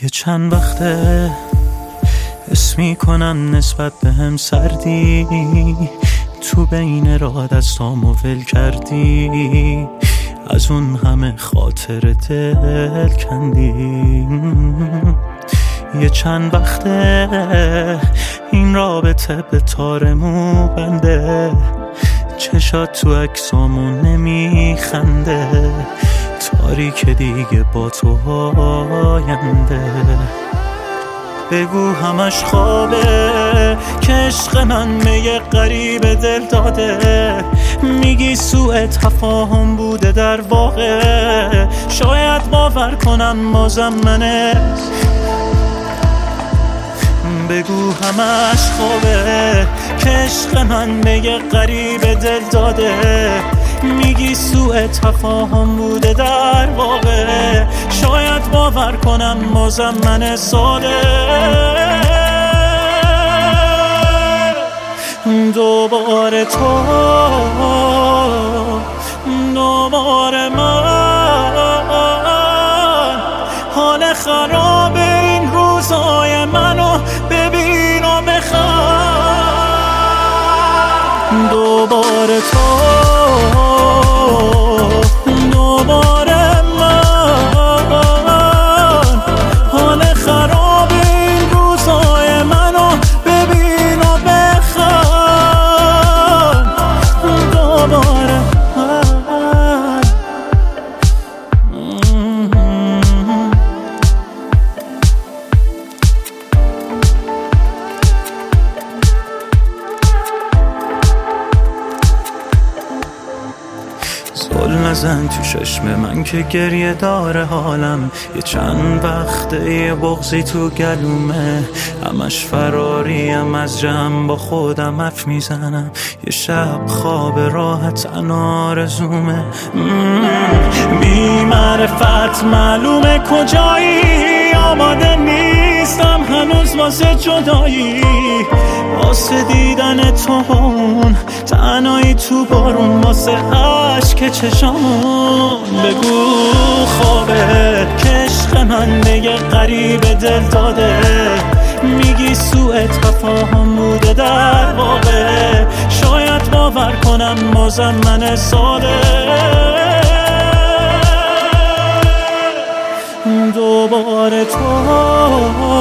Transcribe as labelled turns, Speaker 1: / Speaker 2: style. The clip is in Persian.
Speaker 1: یه چند وقته حس میکنم نسبت به هم سردی، تو بین راه دستامو ول کردی، از اون همه خاطر دل کندی. یه چند وقته این رابطه به تار مو بنده، چشات تو عکسامون نمیخنده، تاریک دیگه با تو آینده. بگو همش خوابه که عشق من به یه غریب دل داده، میگی سوء تفاهم بوده در واقع، شاید باور کنم بازم منه. بگو همش خوابه که عشق من به یه غریب دل داده، میگی سوء تفاهم بوده در واقع، شاید باور کنم بازم من ساده. دوباره تو، دوباره من، حال خراب این روزای منو ببین و بخواه. دوباره تو، دوباره من، حال خراب این روزای منو ببین و بخواه. دوباره من. زل نزن تو چشم من که گریه داره حالم، یه چند وقته یه بغضی تو گلومه، همش فراریم از جمع با خودم حرف میزنم، یه شب خواب راحت آرزومه. بی معرفت معلومه کجایی، آماده نیستم هنوز واسه جدایی، واسه دیدن تو اون تنهایی تو بارون، واسه عشق چشامون. بگو خوابه که عشق من به یه غریب دل داده، میگی سوء تفاهم بوده در واقع، شاید باور کنم بازم من ساده. دوباره تو،